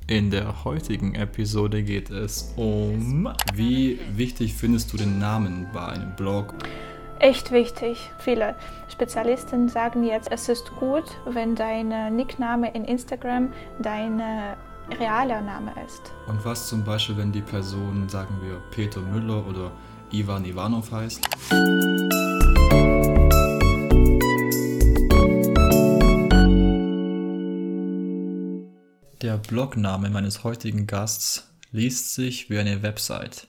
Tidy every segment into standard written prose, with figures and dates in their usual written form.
In der heutigen Episode geht es um, wie wichtig findest du den Namen bei einem Blog? Echt wichtig. Viele Spezialisten sagen jetzt, es ist gut, wenn dein Nickname in Instagram dein realer Name ist. Und was zum Beispiel, wenn die Person, sagen wir, Peter Müller oder Ivan Ivanov heißt? Der Blogname meines heutigen Gasts liest sich wie eine Website.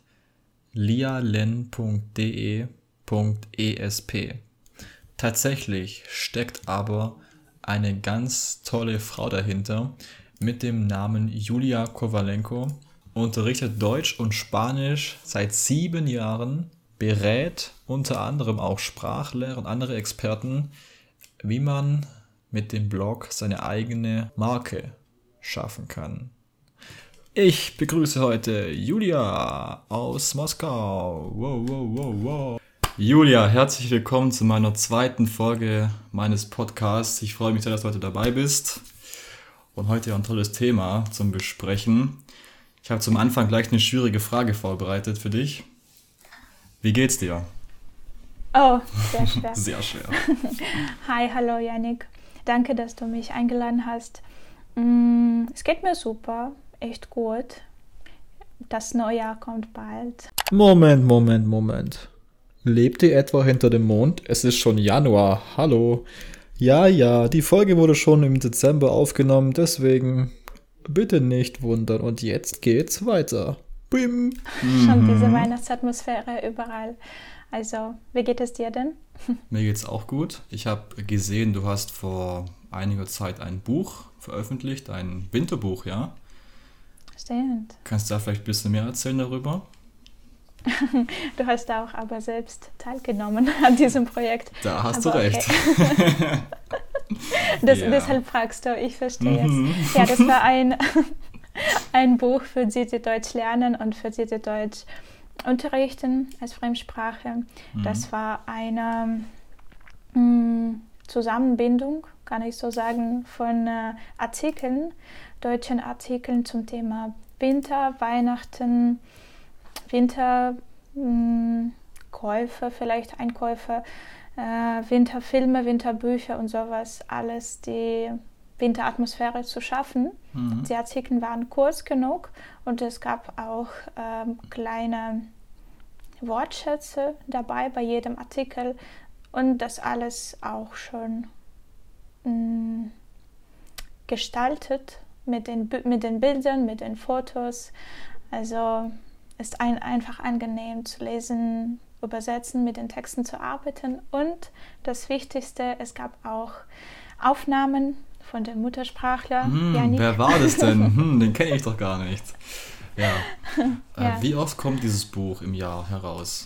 lialen.de.esp. Tatsächlich steckt aber eine ganz tolle Frau dahinter mit dem Namen Julia Kovalenko, unterrichtet Deutsch und Spanisch seit 7 Jahren, berät unter anderem auch Sprachlehrer und andere Experten, wie man mit dem Blog seine eigene Marke schaffen kann. Ich begrüße heute Julia aus Moskau. Wow. Julia, herzlich willkommen zu meiner zweiten Folge meines Podcasts. Ich freue mich sehr, dass du heute dabei bist. Und heute ein tolles Thema zum Besprechen. Ich habe zum Anfang gleich eine schwierige Frage vorbereitet für dich. Wie geht's dir? Oh, sehr schwer. Sehr schwer. Hi, hallo Yannick. Danke, dass du mich eingeladen hast. Es geht mir super, echt gut. Das Neujahr kommt bald. Moment. Lebt ihr etwa hinter dem Mond? Es ist schon Januar, hallo. Ja, die Folge wurde schon im Dezember aufgenommen, deswegen bitte nicht wundern. Und jetzt geht's weiter. Bim. Schon diese Weihnachtsatmosphäre überall. Also, wie geht es dir denn? Mir geht's auch gut. Ich habe gesehen, du hast vor einiger Zeit ein Buch veröffentlicht, ein Winterbuch, ja? Stimmt. Kannst du da vielleicht ein bisschen mehr erzählen darüber? Du hast auch aber selbst teilgenommen an diesem Projekt. Da hast aber du recht. Okay. Deshalb fragst du, ich verstehe jetzt. Ja, das war ein Buch für die Deutsch lernen und für die Deutsch unterrichten als Fremdsprache. Das war eine Zusammenbindung, kann ich so sagen, von Artikeln, deutschen Artikeln zum Thema Winter, Weihnachten, Winterkäufe, vielleicht Einkäufe, Winterfilme, Winterbücher und sowas, alles die Winteratmosphäre zu schaffen. Die Artikel waren kurz genug und es gab auch kleine Wortschätze dabei bei jedem Artikel und das alles auch schon gestaltet mit den Bildern, mit den Fotos. Also ist einfach angenehm zu lesen, übersetzen, mit den Texten zu arbeiten und das Wichtigste, es gab auch Aufnahmen von dem Muttersprachler. Wer war das denn? Den kenne ich doch gar nicht. Ja. Ja. Wie oft kommt dieses Buch im Jahr heraus?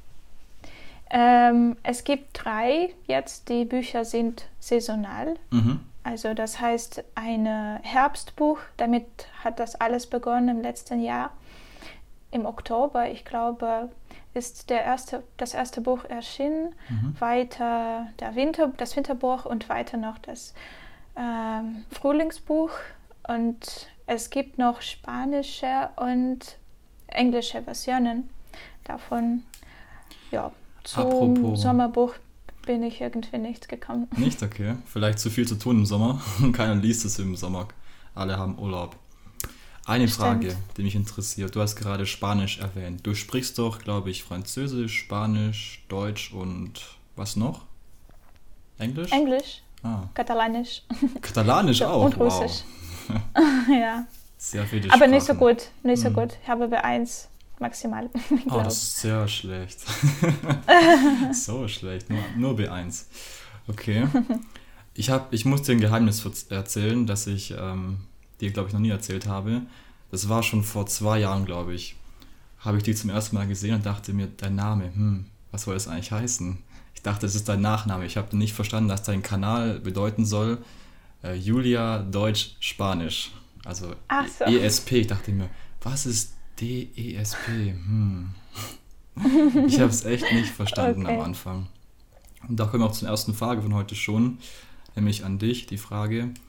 Es gibt 3 jetzt, die Bücher sind saisonal. Also das heißt ein Herbstbuch, damit hat das alles begonnen im letzten Jahr. Im Oktober, ich glaube, ist das erste Buch erschienen, weiter das Winterbuch und weiter noch das Frühlingsbuch und es gibt noch spanische und englische Versionen davon. Ja, zum Apropos Sommerbuch bin ich irgendwie nicht gekommen. Nicht? Okay. Vielleicht zu viel zu tun im Sommer. Keiner liest es im Sommer. Alle haben Urlaub. Eine Frage, die mich interessiert. Du hast gerade Spanisch erwähnt. Du sprichst doch, glaube ich, Französisch, Spanisch, Deutsch und was noch? Englisch? Englisch, Katalanisch. Katalanisch. Katalanisch auch? Und Russisch. Wow. Ja. Sehr viele Aber Sprachen. nicht so gut. Ich habe B1 maximal. Oh, das ist sehr schlecht. So schlecht, nur B1. Okay. Ich muss dir ein Geheimnis erzählen, das ich dir, glaube ich, noch nie erzählt habe. Das war schon vor 2 Jahren, glaube ich. Habe ich die zum ersten Mal gesehen und dachte mir, dein Name, was soll das eigentlich heißen? Ich dachte, das ist dein Nachname. Ich habe nicht verstanden, dass dein Kanal bedeuten soll Julia Deutsch Spanisch. Also So. ESP. Ich dachte mir, was ist DESP? Ich habe es echt nicht verstanden am Anfang. Und da kommen wir auch zur ersten Frage von heute schon, nämlich an dich, die Frage,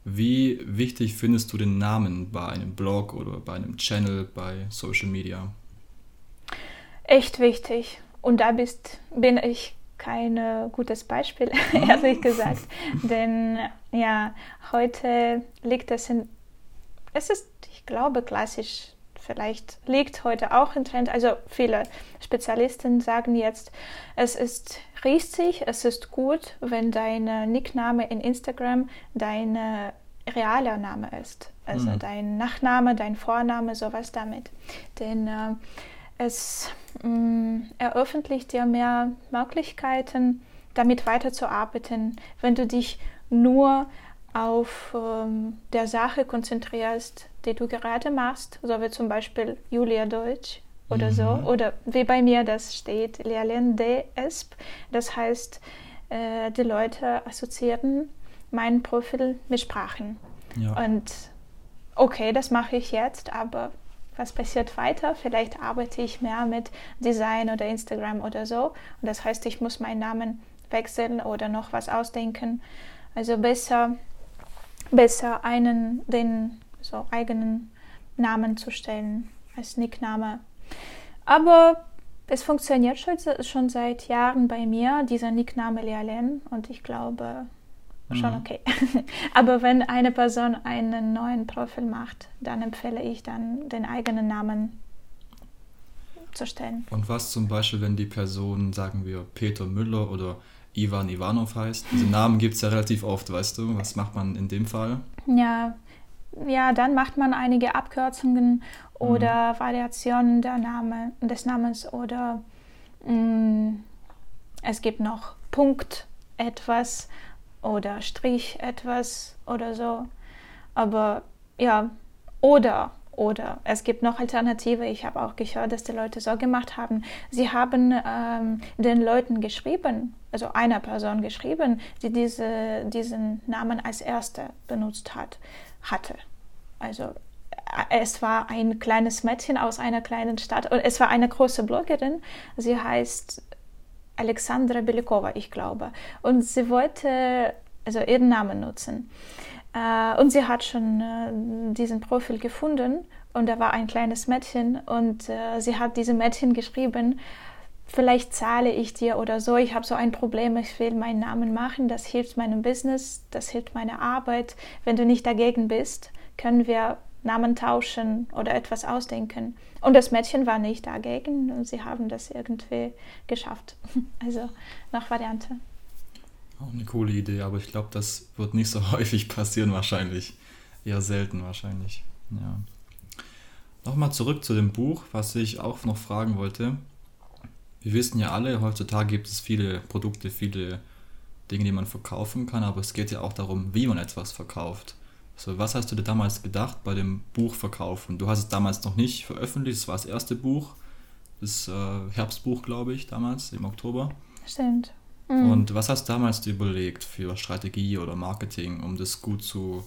Wie wichtig findest du den Namen bei einem Blog oder bei einem Channel, bei Social Media? Echt wichtig. Und da bin ich kein gutes Beispiel, ehrlich gesagt. Denn ja, heute liegt es ist, ich glaube, klassisch, vielleicht liegt heute auch im Trend. Also viele Spezialisten sagen jetzt, es ist richtig, es ist gut, wenn dein Nickname in Instagram dein realer Name ist. Also dein Nachname, dein Vorname, sowas damit. Denn es eröffnet dir mehr Möglichkeiten, damit weiterzuarbeiten, wenn du dich nur auf der Sache konzentrierst, die du gerade machst, so wie zum Beispiel Julia Deutsch oder so, oder wie bei mir das steht, Lernen DESP. Das heißt, die Leute assoziieren mein Profil mit Sprachen. Ja. Und okay, das mache ich jetzt, aber was passiert weiter? Vielleicht arbeite ich mehr mit Design oder Instagram oder so. Und das heißt, ich muss meinen Namen wechseln oder noch was ausdenken. Also besser den so eigenen Namen zu stellen als Nickname. Aber es funktioniert schon seit Jahren bei mir, dieser Nickname Lialen. Und ich glaube, schon okay. Aber wenn eine Person einen neuen Profil macht, dann empfehle ich dann, den eigenen Namen zu stellen. Und was zum Beispiel, wenn die Person, sagen wir, Peter Müller oder Ivan Ivanov heißt? Diese Namen gibt es ja relativ oft, weißt du? Was macht man in dem Fall? Ja, dann macht man einige Abkürzungen oder Variationen des Namens oder es gibt noch Punkt etwas oder Strich etwas oder so. Aber ja, oder es gibt noch Alternative. Ich habe auch gehört, dass die Leute so gemacht haben. Sie haben den Leuten geschrieben, also einer Person geschrieben, die diesen Namen als erste benutzt hatte. Also es war ein kleines Mädchen aus einer kleinen Stadt und es war eine große Bloggerin. Sie heißt Alexandra Belikova, ich glaube. Und sie wollte also ihren Namen nutzen. Und sie hat schon diesen Profil gefunden und da war ein kleines Mädchen und sie hat diesem Mädchen geschrieben, vielleicht zahle ich dir oder so, ich habe so ein Problem, ich will meinen Namen machen, das hilft meinem Business, das hilft meiner Arbeit. Wenn du nicht dagegen bist, können wir Namen tauschen oder etwas ausdenken. Und das Mädchen war nicht dagegen und sie haben das irgendwie geschafft. Also nach Variante. Auch eine coole Idee, aber ich glaube, das wird nicht so häufig passieren wahrscheinlich. Eher selten wahrscheinlich. Ja. Nochmal zurück zu dem Buch, was ich auch noch fragen wollte. Wir wissen ja alle, heutzutage gibt es viele Produkte, viele Dinge, die man verkaufen kann, aber es geht ja auch darum, wie man etwas verkauft. So, was hast du dir damals gedacht bei dem Buchverkauf? Und du hast es damals noch nicht veröffentlicht, es war das erste Buch, das Herbstbuch, glaube ich, damals im Oktober. Stimmt. Und was hast du damals dir überlegt für Strategie oder Marketing, um das gut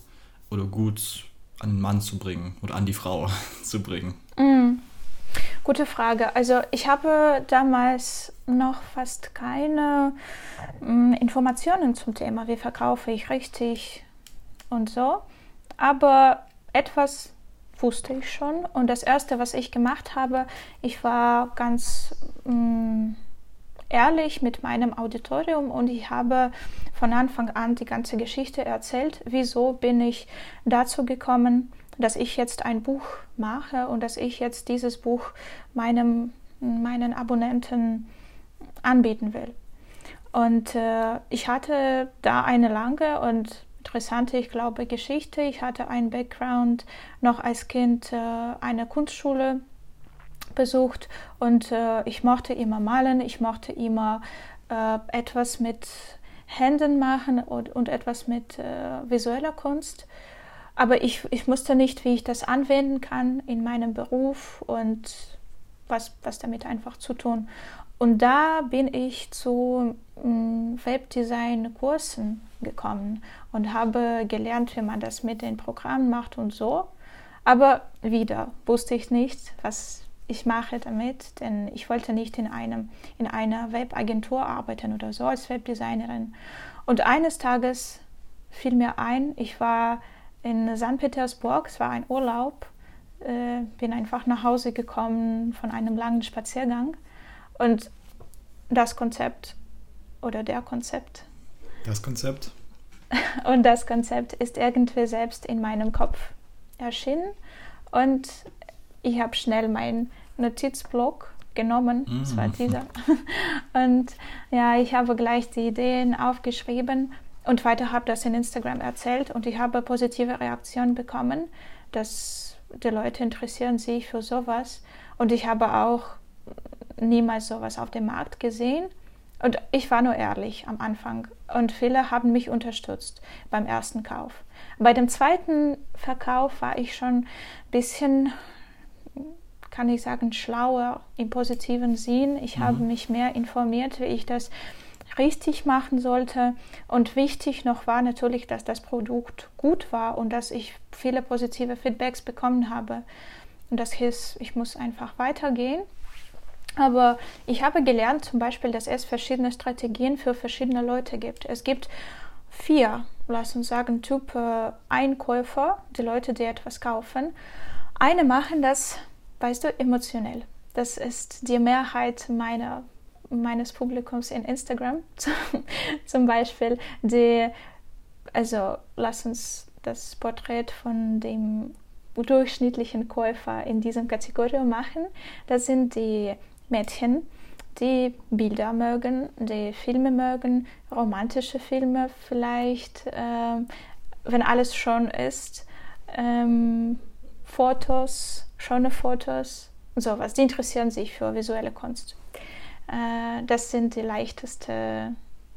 an den Mann zu bringen oder an die Frau zu bringen? Gute Frage. Also ich habe damals noch fast keine Informationen zum Thema, wie verkaufe ich richtig und so. Aber etwas wusste ich schon. Und das Erste, was ich gemacht habe, ich war ganz ehrlich mit meinem Auditorium und ich habe von Anfang an die ganze Geschichte erzählt, wieso bin ich dazu gekommen, dass ich jetzt ein Buch mache und dass ich jetzt dieses Buch meinen Abonnenten anbieten will. Und ich hatte da eine lange und interessante, ich glaube, Geschichte. Ich hatte einen Background, noch als Kind eine Kunstschule besucht und ich mochte immer malen, ich mochte immer etwas mit Händen machen und etwas mit visueller Kunst. Aber ich wusste nicht, wie ich das anwenden kann in meinem Beruf und was damit einfach zu tun. Und da bin ich zu Webdesign-Kursen gekommen und habe gelernt, wie man das mit den Programmen macht und so. Aber wieder wusste ich nicht, was ich mache damit, denn ich wollte nicht in einer Webagentur arbeiten oder so als Webdesignerin. Und eines Tages fiel mir ein, ich war in St. Petersburg, es war ein Urlaub, bin einfach nach Hause gekommen von einem langen Spaziergang und das Konzept ist irgendwie selbst in meinem Kopf erschienen und ich habe schnell meinen Notizblock genommen, das war dieser, und ja, ich habe gleich die Ideen aufgeschrieben und weiter habe das in Instagram erzählt und ich habe positive Reaktionen bekommen, dass die Leute interessieren sich für sowas und ich habe auch niemals sowas auf dem Markt gesehen und ich war nur ehrlich am Anfang und viele haben mich unterstützt beim ersten Kauf. Bei dem zweiten Verkauf war ich schon ein bisschen, kann ich sagen, schlauer im positiven Sinn. Ich habe mich mehr informiert, wie ich das richtig machen sollte. Und wichtig noch war natürlich, dass das Produkt gut war und dass ich viele positive Feedbacks bekommen habe. Und das hieß, ich muss einfach weitergehen. Aber ich habe gelernt zum Beispiel, dass es verschiedene Strategien für verschiedene Leute gibt. Es gibt 4, lass uns sagen, Typ Einkäufer, die Leute, die etwas kaufen. Eine machen das, weißt du, emotionell. Das ist die Mehrheit meines Publikums in Instagram. Zum Beispiel lass uns das Porträt von dem durchschnittlichen Käufer in diesem Kategorie machen. Das sind die Mädchen, die Bilder mögen, die Filme mögen, romantische Filme vielleicht, wenn alles schon ist, Fotos, schöne Fotos, sowas. Die interessieren sich für visuelle Kunst. Das sind die leichtesten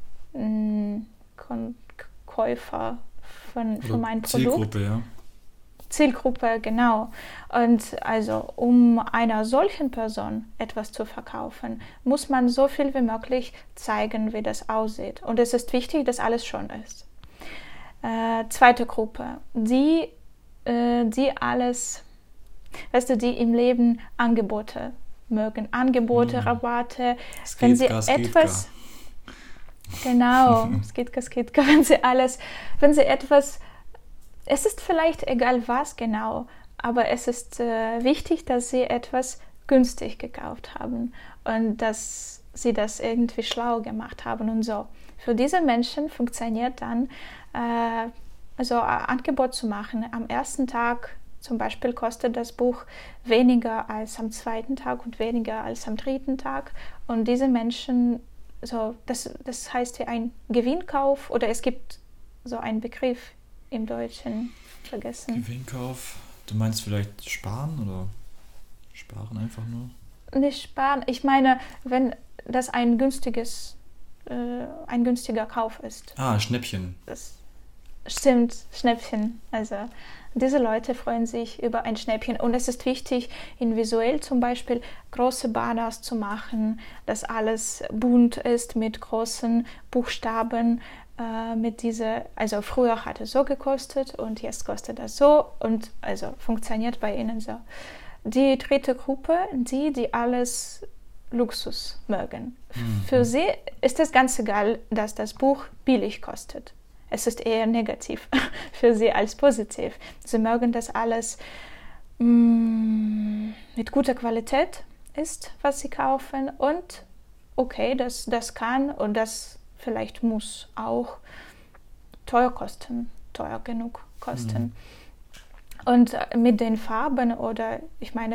Käufer für mein Produkt. Zielgruppe, ja. Zielgruppe, genau. Und also, um einer solchen Person etwas zu verkaufen, muss man so viel wie möglich zeigen, wie das aussieht. Und es ist wichtig, dass alles schon ist. Zweite Gruppe, die alles, weißt du, die im Leben Angebote mögen. Angebote, Rabatte. Wenn sie etwas... Genau, Skitka. Wenn sie etwas... Es ist vielleicht egal was genau, aber es ist wichtig, dass sie etwas günstig gekauft haben und dass sie das irgendwie schlau gemacht haben und so. Für diese Menschen funktioniert dann, ein Angebot zu machen. Am ersten Tag zum Beispiel kostet das Buch weniger als am zweiten Tag und weniger als am dritten Tag. Und diese Menschen, das heißt ja ein Gewinnkauf oder es gibt so einen Begriff im Deutschen vergessen. Gewinnkauf? Du meinst vielleicht sparen oder sparen einfach nur? Nicht sparen. Ich meine, wenn das ein günstiger Kauf ist. Schnäppchen. Das stimmt, Schnäppchen. Also diese Leute freuen sich über ein Schnäppchen. Und es ist wichtig, in visuell zum Beispiel große Banners zu machen, dass alles bunt ist mit großen Buchstaben. Also früher hat es so gekostet und jetzt kostet das so und also funktioniert bei ihnen so. Die dritte Gruppe, die alles Luxus mögen. Für sie ist es ganz egal, dass das Buch billig kostet. Es ist eher negativ für sie als positiv. Sie mögen, dass alles mit guter Qualität ist, was sie kaufen und okay, das kann und das vielleicht muss auch teuer genug kosten. Und mit den Farben oder ich meine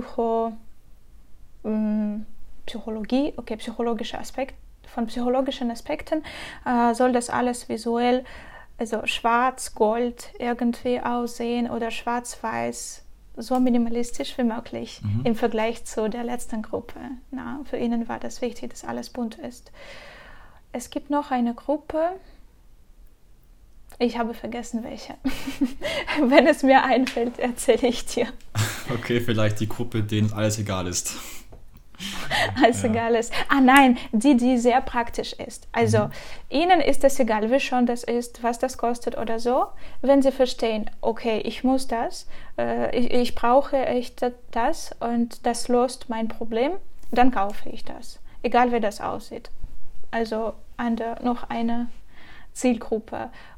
von psychologischen Aspekten soll das alles visuell, also schwarz, gold irgendwie aussehen oder schwarz-weiß, so minimalistisch wie möglich im Vergleich zu der letzten Gruppe. Für ihnen war das wichtig, dass alles bunt ist. Es gibt noch eine Gruppe, ich habe vergessen welche. Wenn es mir einfällt, erzähle ich dir. Okay, vielleicht die Gruppe, denen alles egal ist. Alles egal ist. Nein, die sehr praktisch ist. Also ihnen ist es egal, wie schon das ist, was das kostet oder so. Wenn sie verstehen, okay, ich muss das, ich brauche echt das und das löst mein Problem, dann kaufe ich das. Egal wie das aussieht. Also noch eine Zielgruppe.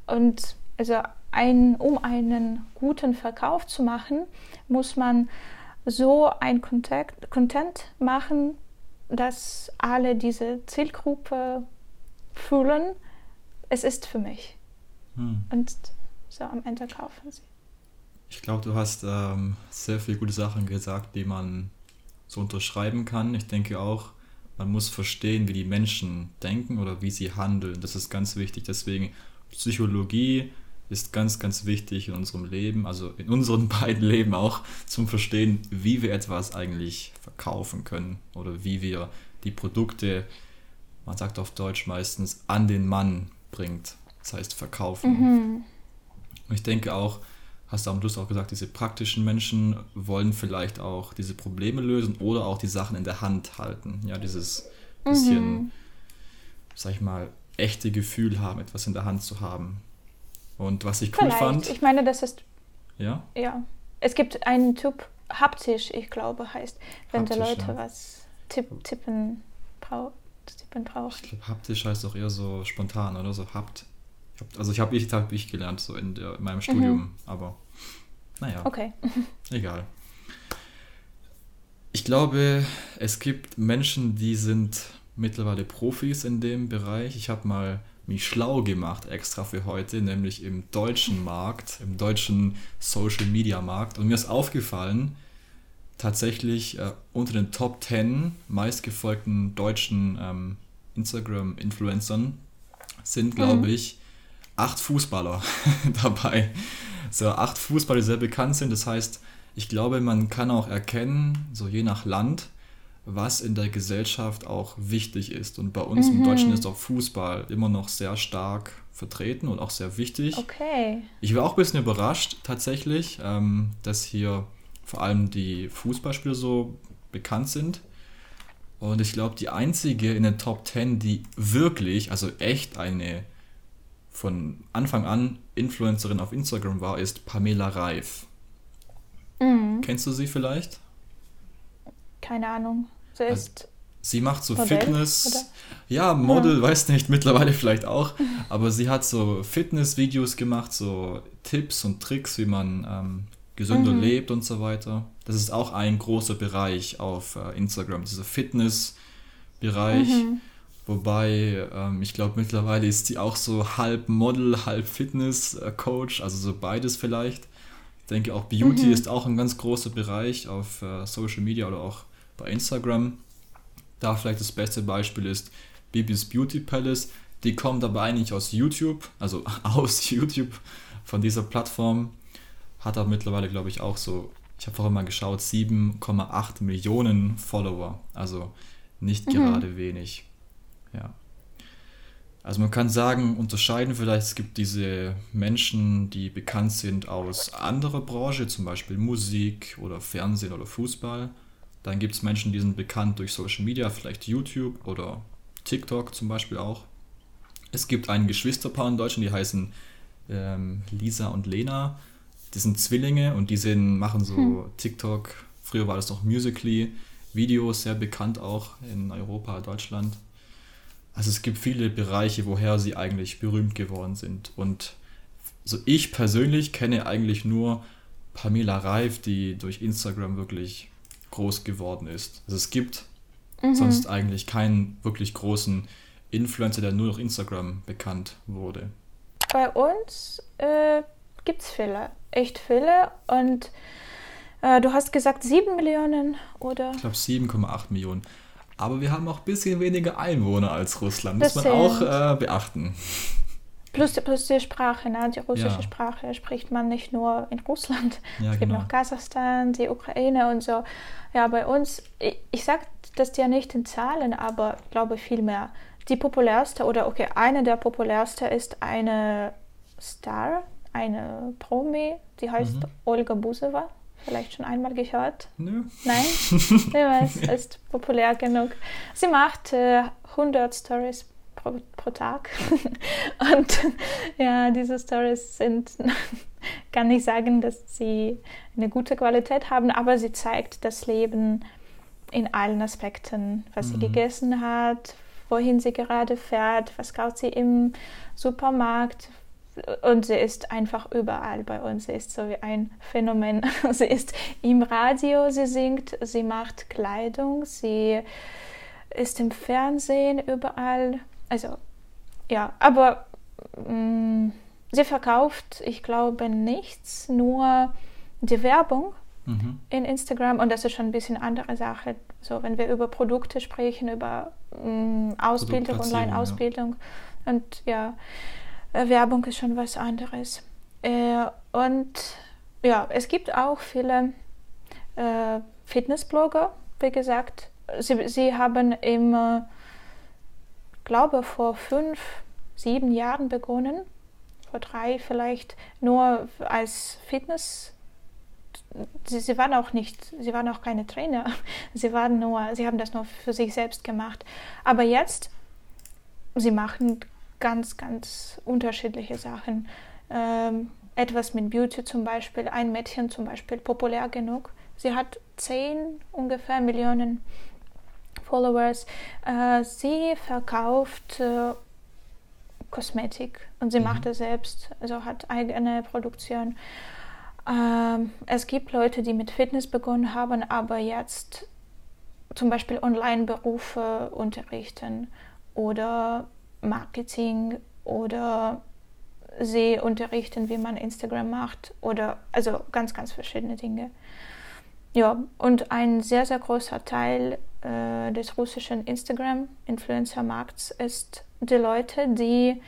Und also um einen guten Verkauf zu machen, muss man so ein Content machen, dass alle diese Zielgruppe fühlen, es ist für mich. Und so am Ende kaufen sie. Ich glaube, du hast sehr viele gute Sachen gesagt, die man so unterschreiben kann. Ich denke auch, man muss verstehen, wie die Menschen denken oder wie sie handeln. Das ist ganz wichtig. Deswegen Psychologie ist ganz, ganz wichtig in unserem Leben, also in unseren beiden Leben auch, zum Verstehen, wie wir etwas eigentlich verkaufen können oder wie wir die Produkte, man sagt auf Deutsch meistens, an den Mann bringt. Das heißt verkaufen. Und ich denke auch, hast du am Schluss auch gesagt, diese praktischen Menschen wollen vielleicht auch diese Probleme lösen oder auch die Sachen in der Hand halten. Ja, dieses bisschen, sag ich mal, echte Gefühl haben, etwas in der Hand zu haben. Und was ich cool fand... Ich meine, das ist... Ja? Ja. Es gibt einen Typ, haptisch, ich glaube, heißt, wenn die Leute was tippen brauchen. Ich glaube, haptisch heißt auch eher so spontan, oder? So Also ich habe ich gelernt, so in meinem Studium, aber naja, okay. Egal. Ich glaube, es gibt Menschen, die sind mittlerweile Profis in dem Bereich. Ich habe mal mich schlau gemacht extra für heute, nämlich im deutschen Markt, im deutschen Social-Media-Markt. Und mir ist aufgefallen, tatsächlich unter den Top 10 meistgefolgten deutschen Instagram-Influencern sind, glaube ich, 8 Fußballer dabei. So 8 Fußballer, die sehr bekannt sind. Das heißt, ich glaube, man kann auch erkennen, so je nach Land, was in der Gesellschaft auch wichtig ist. Und bei uns im Deutschen ist auch Fußball immer noch sehr stark vertreten und auch sehr wichtig. Okay. Ich war auch ein bisschen überrascht tatsächlich, dass hier vor allem die Fußballspieler so bekannt sind. Und ich glaube, die einzige in den Top 10, die wirklich, also echt eine von Anfang an Influencerin auf Instagram war, ist Pamela Reif. Kennst du sie vielleicht? Keine Ahnung. Sie macht so Modell, Fitness, oder? Ja, Model, weiß nicht, mittlerweile vielleicht auch, aber sie hat so Fitness-Videos gemacht, so Tipps und Tricks, wie man gesünder lebt und so weiter. Das ist auch ein großer Bereich auf Instagram, dieser Fitness-Bereich, wobei ich glaube mittlerweile ist sie auch so halb Model, halb Fitness-Coach, also so beides vielleicht. Ich denke auch Beauty ist auch ein ganz großer Bereich auf Social Media oder auch bei Instagram. Da vielleicht das beste Beispiel ist Bibis Beauty Palace. Die kommt aber eigentlich aus YouTube, also aus YouTube von dieser Plattform. Hat aber mittlerweile, glaube ich, auch so, ich habe vorhin mal geschaut, 7,8 Millionen Follower. Also nicht gerade wenig. Ja. Also man kann sagen, unterscheiden vielleicht, es gibt diese Menschen, die bekannt sind aus anderer Branche, zum Beispiel Musik oder Fernsehen oder Fußball. Dann gibt es Menschen, die sind bekannt durch Social Media, vielleicht YouTube oder TikTok zum Beispiel auch. Es gibt ein Geschwisterpaar in Deutschland, die heißen Lisa und Lena. Die sind Zwillinge und die machen so TikTok, früher war das noch Musical.ly, Videos, sehr bekannt auch in Europa, Deutschland. Also es gibt viele Bereiche, woher sie eigentlich berühmt geworden sind. Und so ich persönlich kenne eigentlich nur Pamela Reif, die durch Instagram wirklich groß geworden ist. Also es gibt sonst eigentlich keinen wirklich großen Influencer, der nur durch Instagram bekannt wurde. Bei uns gibt es viele, echt viele. Und du hast gesagt 7 Millionen, oder? Ich glaube 7,8 Millionen. Aber wir haben auch ein bisschen weniger Einwohner als Russland, muss man auch beachten. Plus die Sprache, ne? Die russische Sprache spricht man nicht nur in Russland. Ja, es gibt noch Kasachstan, die Ukraine und so. Ja, bei uns, ich sage das ja nicht in Zahlen, aber ich glaube viel mehr. Die populärste eine der populärsten ist eine Star, eine Promi, die heißt Olga Buseva. Vielleicht schon einmal gehört? Nö. Nein? Es ist populär genug. Sie macht 100 Stories pro Tag. Und ja, diese Stories kann ich sagen, dass sie eine gute Qualität haben, aber sie zeigt das Leben in allen Aspekten, was sie gegessen hat, wohin sie gerade fährt, was kauft sie im Supermarkt, Und sie ist einfach überall bei uns. Sie ist so wie ein Phänomen. Sie ist im Radio, sie singt, sie macht Kleidung, sie ist im Fernsehen überall. Also, ja, aber sie verkauft, ich glaube, nichts, nur die Werbung in Instagram. Und das ist schon ein bisschen andere Sache. So, wenn wir über Produkte sprechen, über Ausbildung, Online-Ausbildung. Ja. Und ja, Werbung ist schon was anderes. Und ja, es gibt auch viele Fitnessblogger, wie gesagt. Sie haben glaube vor 5, 7 Jahren begonnen, vor 3 vielleicht, nur als Fitness. Sie waren auch keine Trainer. Sie haben das nur für sich selbst gemacht. Aber jetzt, sie machen ganz, ganz unterschiedliche Sachen. Etwas mit Beauty zum Beispiel, ein Mädchen zum Beispiel, populär genug. Sie hat 10 ungefähr Millionen Followers. Sie verkauft Kosmetik und sie macht es selbst, also hat eigene Produktion. Es gibt Leute, die mit Fitness begonnen haben, aber jetzt zum Beispiel Online-Berufe unterrichten oder Marketing oder sie unterrichten, wie man Instagram macht oder also ganz, ganz verschiedene Dinge. Ja, und ein sehr, sehr großer Teil des russischen Instagram-Influencer-Markts ist die Leute, die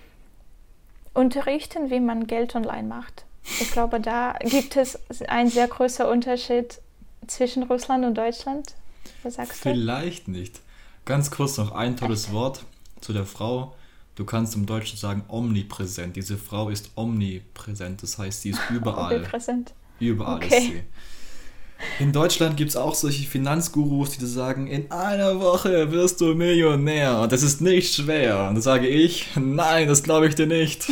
unterrichten, wie man Geld online macht. Ich glaube, da gibt es einen sehr großen Unterschied zwischen Russland und Deutschland. Was sagst du? Vielleicht nicht. Ganz kurz noch ein tolles Wort zu der Frau. Du kannst im Deutschen sagen omnipräsent. Diese Frau ist omnipräsent, das heißt, sie ist überall. Omnipräsent. Überall ist sie. In Deutschland gibt es auch solche Finanzgurus, die dir sagen, in einer Woche wirst du Millionär. Das ist nicht schwer. Und da sage ich, nein, das glaube ich dir nicht.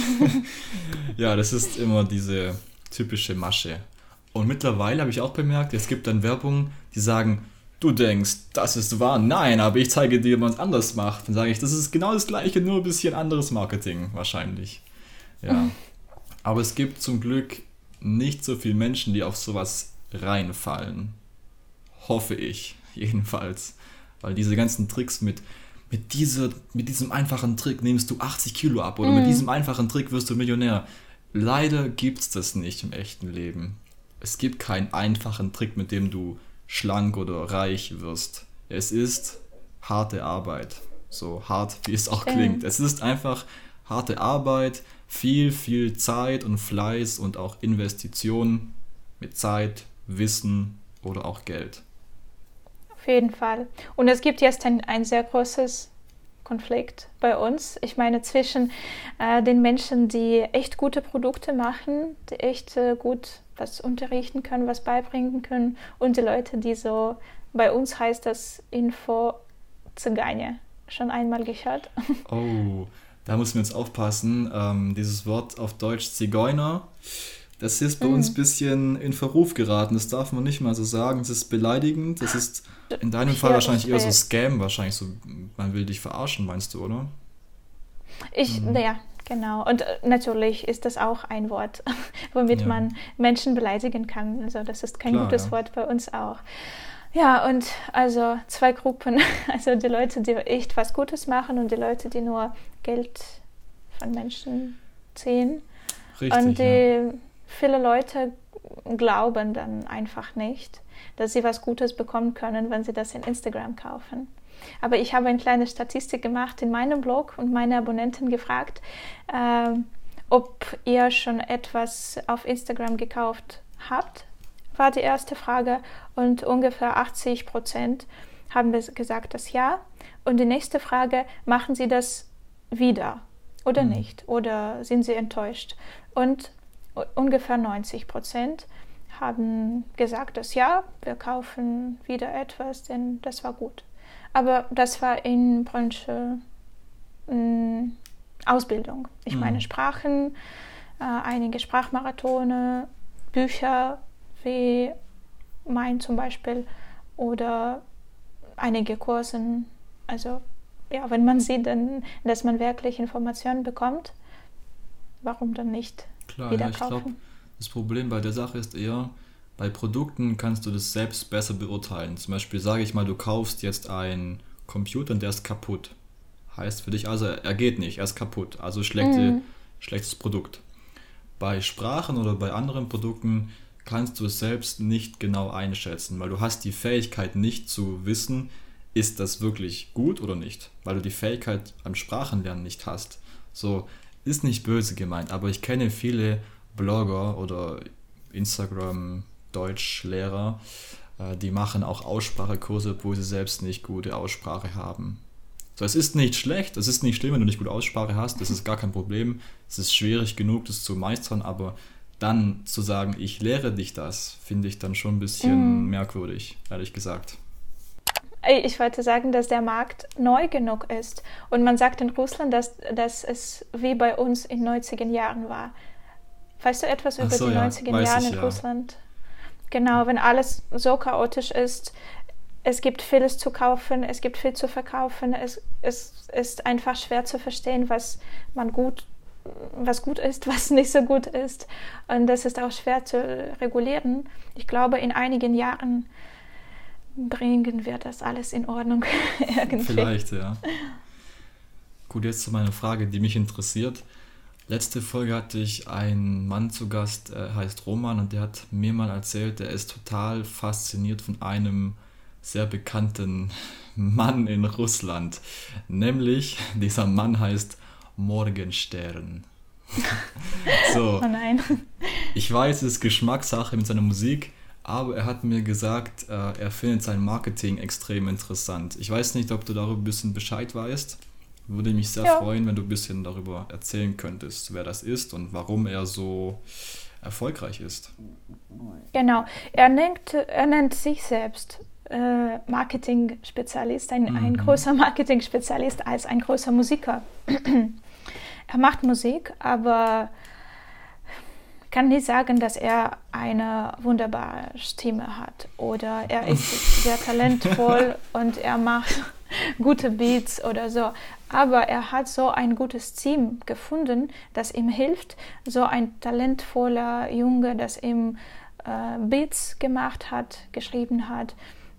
Ja, das ist immer diese typische Masche. Und mittlerweile habe ich auch bemerkt, es gibt dann Werbung, die sagen, du denkst, das ist wahr. Nein, aber ich zeige dir, wie man es anders macht. Dann sage ich, das ist genau das Gleiche, nur ein bisschen anderes Marketing wahrscheinlich. Ja. Aber es gibt zum Glück nicht so viele Menschen, die auf sowas reinfallen. Hoffe ich, jedenfalls. Weil diese ganzen Tricks mit diesem einfachen Trick nimmst du 80 Kilo ab oder mit diesem einfachen Trick wirst du Millionär. Leider gibt es das nicht im echten Leben. Es gibt keinen einfachen Trick, mit dem du schlank oder reich wirst. Es ist harte Arbeit. So hart, wie es auch klingt. Es ist einfach harte Arbeit, viel, viel Zeit und Fleiß und auch Investitionen mit Zeit, Wissen oder auch Geld. Auf jeden Fall. Und es gibt jetzt ein sehr großes Konflikt bei uns. Ich meine, zwischen den Menschen, die echt gute Produkte machen, die echt gut was unterrichten können, was beibringen können, und die Leute, die so, bei uns heißt das Info-Zigane. Schon einmal gehört? Oh, da müssen wir jetzt aufpassen. Dieses Wort auf Deutsch Zigeuner, das ist bei uns ein bisschen in Verruf geraten. Das darf man nicht mal so sagen. Es ist beleidigend. Das ist in deinem Fall wahrscheinlich eher so Scam, wahrscheinlich so, man will dich verarschen, meinst du, oder? Ja, genau. Und natürlich ist das auch ein Wort, womit man Menschen beleidigen kann. Also das ist kein gutes Wort bei uns auch. Ja, und also 2 Gruppen, also die Leute, die echt was Gutes machen und die Leute, die nur Geld von Menschen ziehen. Richtig, und viele Leute glauben dann einfach nicht, dass sie was Gutes bekommen können, wenn sie das in Instagram kaufen. Aber ich habe eine kleine Statistik gemacht in meinem Blog und meine Abonnenten gefragt, ob ihr schon etwas auf Instagram gekauft habt, war die erste Frage, und ungefähr 80% haben gesagt, dass ja. Und die nächste Frage, machen sie das wieder oder nicht? Oder sind sie enttäuscht? Und ungefähr 90% haben gesagt, dass ja, wir kaufen wieder etwas, denn das war gut. Aber das war in Branche Ausbildung. Ich meine Sprachen, einige Sprachmarathone, Bücher wie mein zum Beispiel oder einige Kursen. Also ja, wenn man sieht, dann, dass man wirklich Informationen bekommt, warum dann nicht Klar, wieder ja, ich glaube, kaufen? das Problem bei der Sache ist eher, bei Produkten kannst du das selbst besser beurteilen. Zum Beispiel sage ich mal, du kaufst jetzt einen Computer und der ist kaputt. Heißt für dich also, er geht nicht, er ist kaputt. Also schlechtes Produkt. Bei Sprachen oder bei anderen Produkten kannst du es selbst nicht genau einschätzen, weil du hast die Fähigkeit nicht zu wissen, ist das wirklich gut oder nicht, weil du die Fähigkeit am Sprachenlernen nicht hast. So, ist nicht böse gemeint, aber ich kenne viele Blogger oder Instagram-Deutschlehrer, die machen auch Aussprachekurse, wo sie selbst nicht gute Aussprache haben. So, es ist nicht schlecht, es ist nicht schlimm, wenn du nicht gute Aussprache hast, das ist gar kein Problem. Es ist schwierig genug, das zu meistern, aber dann zu sagen, ich lehre dich das, finde ich dann schon ein bisschen merkwürdig, ehrlich gesagt. Ich wollte sagen, dass der Markt neu genug ist. Und man sagt in Russland, dass es wie bei uns in den 90er Jahren war. Weißt du etwas über die 90er Jahre in Russland? Genau, wenn alles so chaotisch ist, es gibt vieles zu kaufen, es gibt viel zu verkaufen, es ist einfach schwer zu verstehen, was gut ist, was nicht so gut ist. Und das ist auch schwer zu regulieren. Ich glaube, in einigen Jahren bringen wir das alles in Ordnung irgendwie. Vielleicht, ja. Gut, jetzt zu meiner Frage, die mich interessiert. Letzte Folge hatte ich einen Mann zu Gast, er heißt Roman, und der hat mir mal erzählt, er ist total fasziniert von einem sehr bekannten Mann in Russland. Nämlich, dieser Mann heißt Morgenstern. So. Oh nein. Ich weiß, es ist Geschmackssache mit seiner Musik, aber er hat mir gesagt, er findet sein Marketing extrem interessant. Ich weiß nicht, ob du darüber ein bisschen Bescheid weißt. Würde mich sehr freuen, wenn du ein bisschen darüber erzählen könntest, wer das ist und warum er so erfolgreich ist. Genau, er nennt sich selbst Marketing-Spezialist, ein großer Marketing-Spezialist als ein großer Musiker. Er macht Musik, aber kann nicht sagen, dass er eine wunderbare Stimme hat oder er ist sehr talentvoll und er macht gute Beats oder so. Aber er hat so ein gutes Team gefunden, das ihm hilft. So ein talentvoller Junge, das ihm Beats gemacht hat, geschrieben hat,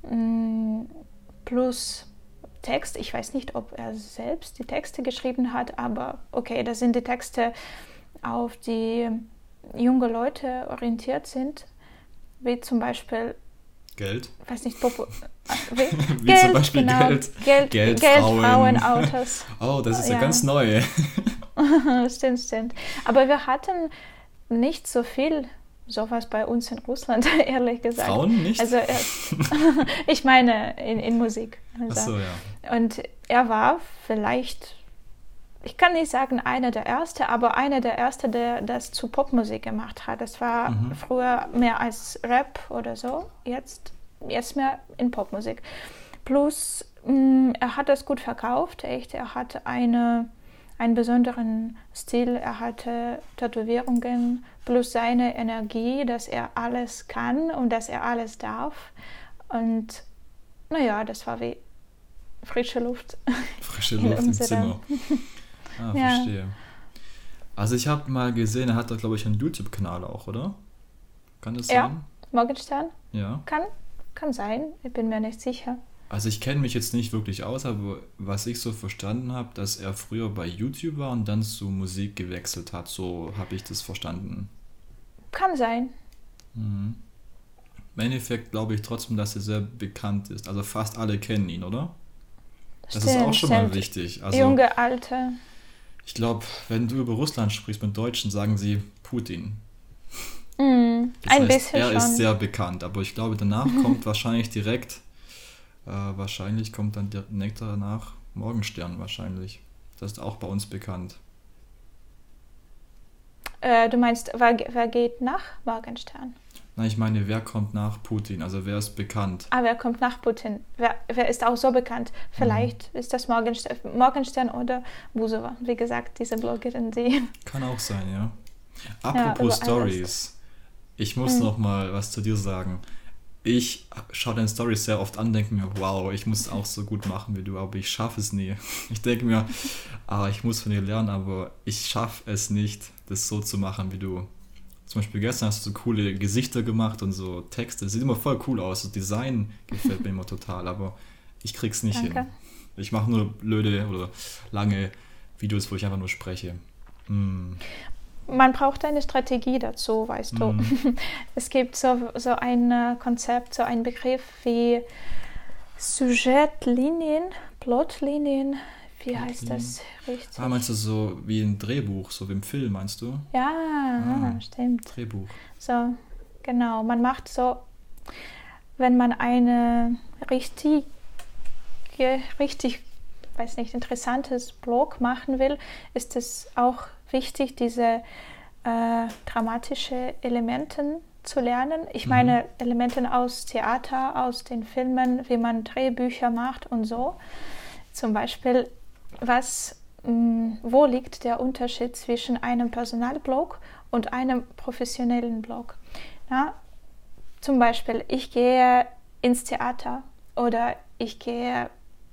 plus Text. Ich weiß nicht, ob er selbst die Texte geschrieben hat, aber okay, das sind die Texte, auf die junge Leute orientiert sind, wie zum Beispiel Geld. Weiß nicht, wie Geld, zum Beispiel genau. Geld, Frauen, Autos. Oh, das ist ja ganz neu. Stimmt. Aber wir hatten nicht so viel sowas bei uns in Russland, ehrlich gesagt. Frauen nicht? Also ich meine in Musik. Also. Ach so, ja. Und er war vielleicht, ich kann nicht sagen einer der Ersten, aber einer der Ersten, der das zu Popmusik gemacht hat. Das war früher mehr als Rap oder so, jetzt mehr in Popmusik. Plus, er hat das gut verkauft, echt. Er hatte einen besonderen Stil, er hatte Tätowierungen, plus seine Energie, dass er alles kann und dass er alles darf. Und naja, das war wie frische Luft. Frische Luft im Zimmer. Ah, verstehe. Also ich habe mal gesehen, er hat da, glaube ich, einen YouTube-Kanal auch, oder? Kann das sein? Ja, Morgenstern? Ja. Kann sein, ich bin mir nicht sicher. Also ich kenne mich jetzt nicht wirklich aus, aber was ich so verstanden habe, dass er früher bei YouTube war und dann zu Musik gewechselt hat. So habe ich das verstanden. Kann sein. Im Endeffekt glaube ich trotzdem, dass er sehr bekannt ist. Also fast alle kennen ihn, oder? Das ist auch schon mal wichtig. Also, junge, alte. Ich glaube, wenn du über Russland sprichst mit Deutschen, sagen sie Putin. Das ein heißt, bisschen er schon. ist sehr bekannt, aber ich glaube, danach kommt wahrscheinlich direkt, kommt dann direkt danach Morgenstern wahrscheinlich. Das ist auch bei uns bekannt. Du meinst, wer geht nach Morgenstern? Nein, ich meine, wer kommt nach Putin? Also wer ist bekannt? Wer kommt nach Putin? Wer ist auch so bekannt? Vielleicht ist das Morgenstern oder Busova. Wie gesagt, diese Bloggerin, die... Kann auch sein, ja. Apropos Stories. Ich muss noch mal was zu dir sagen. Ich schaue deine Storys sehr oft an, denke mir, wow, ich muss es auch so gut machen wie du, aber ich schaffe es nie. Ich denke mir, ich muss von dir lernen, aber ich schaffe es nicht, das so zu machen wie du. Zum Beispiel gestern hast du so coole Gesichter gemacht und so Texte. Das sieht immer voll cool aus. Das Design gefällt mir immer total, aber ich krieg's nicht hin. Ich mache nur blöde oder lange Videos, wo ich einfach nur spreche. Man braucht eine Strategie dazu, weißt du. Es gibt so ein Konzept, so ein Begriff wie Sujetlinien, Plotlinien. Wie heißt das richtig? Meinst du so wie ein Drehbuch, so wie im Film, meinst du? Ja, stimmt. Drehbuch. So, genau. Man macht so, wenn man eine richtig, weiß nicht, interessantes Blog machen will, ist es auch wichtig, diese dramatische Elemente zu lernen. Ich meine Elemente aus Theater, aus den Filmen, wie man Drehbücher macht und so. Zum Beispiel, wo liegt der Unterschied zwischen einem Personalblog und einem professionellen Blog? Na, zum Beispiel, ich gehe ins Theater oder ich gehe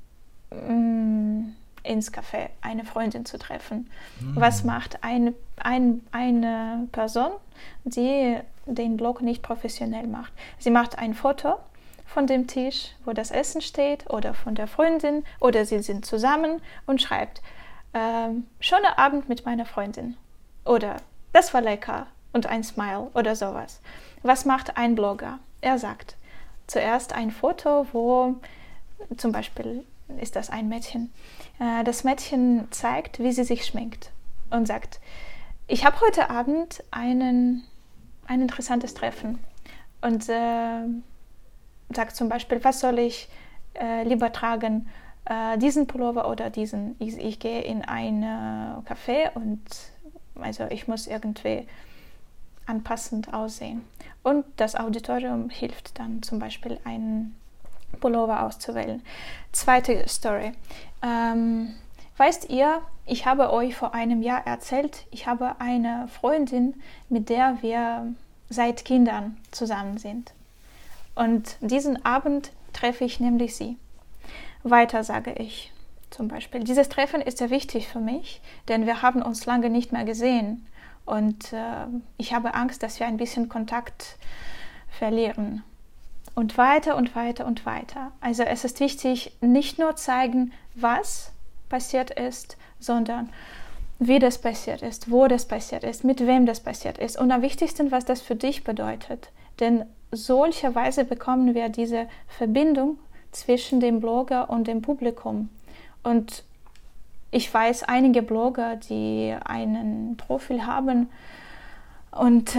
ins Café, eine Freundin zu treffen. Was macht eine Person, die den Blog nicht professionell macht? Sie macht ein Foto von dem Tisch, wo das Essen steht, oder von der Freundin, oder sie sind zusammen und schreibt, schöner Abend mit meiner Freundin. Oder das war lecker und ein Smile oder sowas. Was macht ein Blogger? Er sagt zuerst ein Foto, wo zum Beispiel ist das ein Mädchen. Das Mädchen zeigt, wie sie sich schminkt und sagt, ich habe heute Abend ein interessantes Treffen. Und sagt zum Beispiel, was soll ich lieber tragen, diesen Pullover oder diesen. Ich gehe in ein Café und also ich muss irgendwie anpassend aussehen. Und das Auditorium hilft dann zum Beispiel einen Pullover auszuwählen. Zweite Story. Weißt ihr, ich habe euch vor einem Jahr erzählt, ich habe eine Freundin, mit der wir seit Kindern zusammen sind. Und diesen Abend treffe ich nämlich sie. Weiter sage ich zum Beispiel, dieses Treffen ist sehr wichtig für mich, denn wir haben uns lange nicht mehr gesehen. Und ich habe Angst, dass wir ein bisschen Kontakt verlieren. Und weiter und weiter und weiter. Also es ist wichtig, nicht nur zeigen, was passiert ist, sondern wie das passiert ist, wo das passiert ist, mit wem das passiert ist. Und am wichtigsten, was das für dich bedeutet. Denn solcherweise bekommen wir diese Verbindung zwischen dem Blogger und dem Publikum. Und ich weiß, einige Blogger, die einen Profil haben und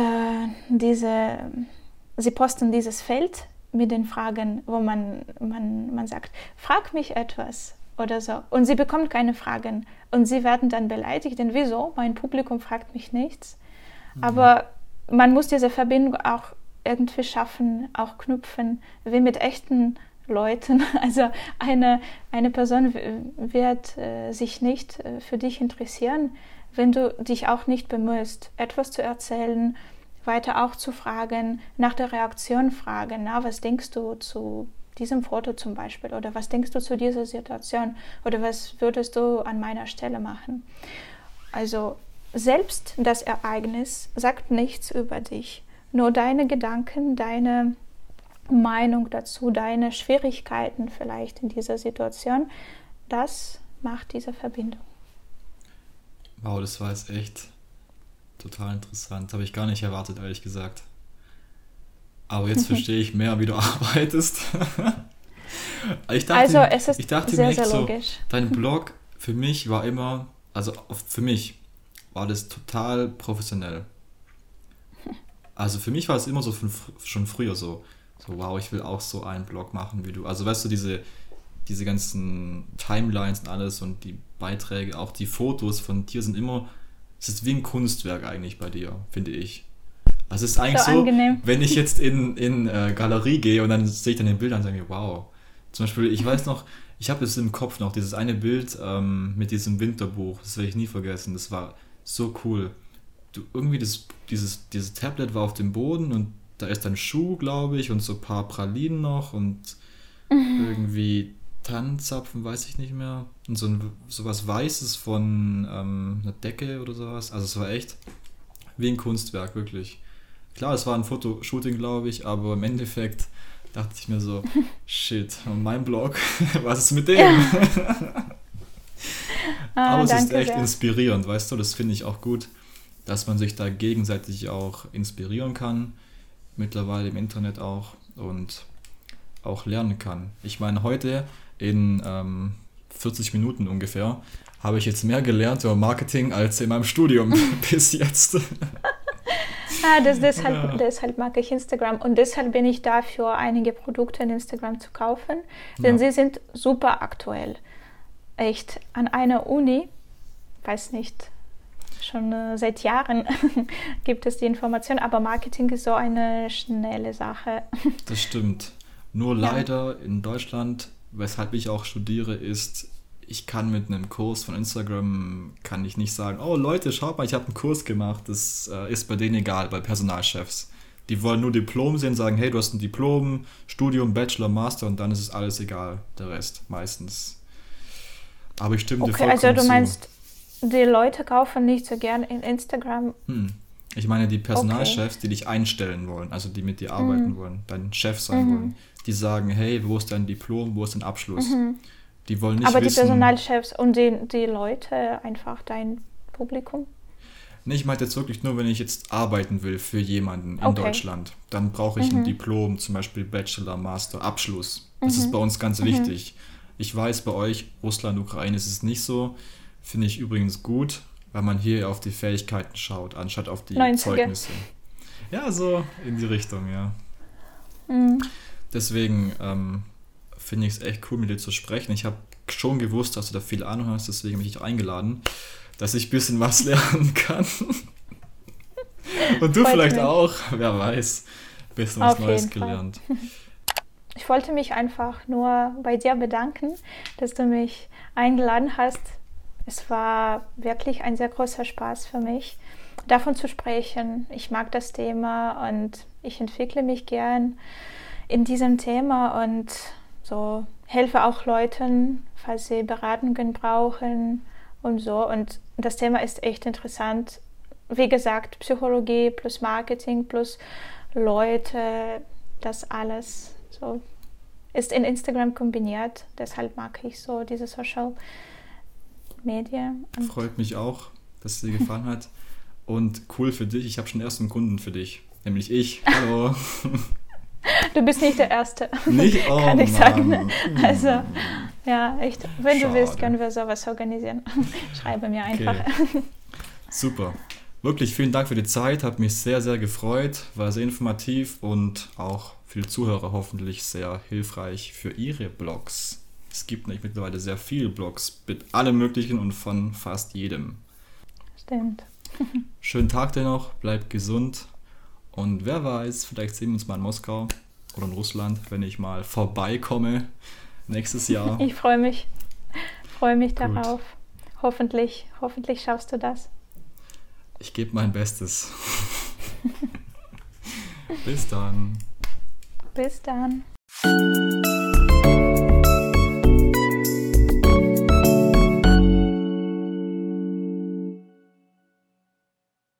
sie posten dieses Feld mit den Fragen, wo man sagt, frag mich etwas oder so. Und sie bekommen keine Fragen. Und sie werden dann beleidigt, denn wieso? Mein Publikum fragt mich nichts. Aber man muss diese Verbindung auch irgendwie schaffen, auch knüpfen, wie mit echten Leuten. Also eine Person wird sich nicht für dich interessieren, wenn du dich auch nicht bemühst, etwas zu erzählen, weiter auch zu fragen, nach der Reaktion fragen. Na, was denkst du zu diesem Foto zum Beispiel? Oder was denkst du zu dieser Situation? Oder was würdest du an meiner Stelle machen? Also selbst das Ereignis sagt nichts über dich. Nur deine Gedanken, deine Meinung dazu, deine Schwierigkeiten vielleicht in dieser Situation, das macht diese Verbindung. Wow, das war jetzt echt total interessant. Habe ich gar nicht erwartet, ehrlich gesagt. Aber jetzt verstehe ich mehr, wie du arbeitest. Ich dachte sehr, mir echt sehr so, logisch. dein Blog für mich war immer, also für mich war das total professionell. Also für mich war es immer so schon früher so, wow, ich will auch so einen Blog machen wie du. Also weißt du, diese ganzen Timelines und alles und die Beiträge, auch die Fotos von dir sind immer, es ist wie ein Kunstwerk eigentlich bei dir, finde ich. Also es ist eigentlich so, wenn ich jetzt in Galerie gehe und dann sehe ich dann den Bilder und sage mir, wow. Zum Beispiel, ich weiß noch, ich habe es im Kopf noch, dieses eine Bild mit diesem Winterbuch, das werde ich nie vergessen, das war so cool. Dieses Tablet war auf dem Boden und Da ist ein Schuh, glaube ich, und so ein paar Pralinen noch und irgendwie Tannenzapfen, weiß ich nicht mehr. Und so was Weißes von einer Decke oder sowas. Also es war echt wie ein Kunstwerk, wirklich. Klar, es war ein Fotoshooting, glaube ich, aber im Endeffekt dachte ich mir so, shit, mein Blog, was ist mit dem? Ja. Aber es ist echt inspirierend, weißt du, das finde ich auch gut, dass man sich da gegenseitig auch inspirieren kann, mittlerweile im Internet auch und auch lernen kann. Ich meine, heute in 40 Minuten ungefähr habe ich jetzt mehr gelernt über Marketing als in meinem Studium bis jetzt. Deshalb mag ich Instagram und deshalb bin ich dafür, einige Produkte in Instagram zu kaufen, denn sie sind super aktuell. Echt, an einer Uni, weiß nicht, schon seit Jahren gibt es die Information, aber Marketing ist so eine schnelle Sache. Das stimmt. Nur leider in Deutschland, weshalb ich auch studiere, ist, ich kann mit einem Kurs von Instagram, kann ich nicht sagen, oh Leute, schaut mal, ich habe einen Kurs gemacht. Das ist bei denen egal, bei Personalchefs. Die wollen nur Diplom sehen, sagen, hey, du hast ein Diplom, Studium, Bachelor, Master und dann ist es alles egal, der Rest meistens. Aber ich stimme dir vollkommen zu. Also du meinst, die Leute kaufen nicht so gern in Instagram? Ich meine die Personalchefs, die dich einstellen wollen, also die mit dir arbeiten wollen, dein Chef sein wollen. Die sagen, hey, wo ist dein Diplom, wo ist dein Abschluss? Die wollen nicht aber wissen... die Personalchefs und die Leute, einfach dein Publikum? Nee, ich meine jetzt wirklich nur, wenn ich jetzt arbeiten will für jemanden in Deutschland, dann brauche ich ein Diplom, zum Beispiel Bachelor, Master, Abschluss. Das ist bei uns ganz wichtig. Ich weiß, bei euch, Russland, Ukraine, ist es nicht so. Finde ich übrigens gut, weil man hier auf die Fähigkeiten schaut, anstatt auf die 90er. Zeugnisse. Ja, so in die Richtung, ja. Deswegen finde ich es echt cool, mit dir zu sprechen. Ich habe schon gewusst, dass du da viel Ahnung hast, deswegen habe ich dich eingeladen, dass ich ein bisschen was lernen kann. Und du vielleicht auch, wer weiß, ein bisschen was Neues gelernt. Ich wollte mich einfach nur bei dir bedanken, dass du mich eingeladen hast. Es war wirklich ein sehr großer Spaß für mich, davon zu sprechen. Ich mag das Thema und ich entwickle mich gern in diesem Thema und so helfe auch Leuten, falls sie Beratungen brauchen und so. Und das Thema ist echt interessant. Wie gesagt, Psychologie plus Marketing plus Leute, das alles so ist in Instagram kombiniert. Deshalb mag ich so diese Social Media. Freut mich auch, dass es dir gefallen hat. Und cool für dich, ich habe schon erst einen Kunden für dich. Nämlich ich. Hallo. Du bist nicht der Erste. Nicht? Oh, kann ich Mann. sagen. Also, ja, echt. Wenn Schade. Du willst, können wir sowas organisieren. Schreibe mir einfach. Okay. Super. Wirklich vielen Dank für die Zeit. Hat mich sehr, sehr gefreut. War sehr informativ und auch für die Zuhörer hoffentlich sehr hilfreich für ihre Blogs. Es gibt nämlich mittlerweile sehr viele Blogs mit allem Möglichen und von fast jedem. Stimmt. Schönen Tag dir noch, bleibt gesund und wer weiß, vielleicht sehen wir uns mal in Moskau oder in Russland, wenn ich mal vorbeikomme nächstes Jahr. Ich freue mich darauf. Hoffentlich schaffst du das. Ich gebe mein Bestes. Bis dann. Bis dann.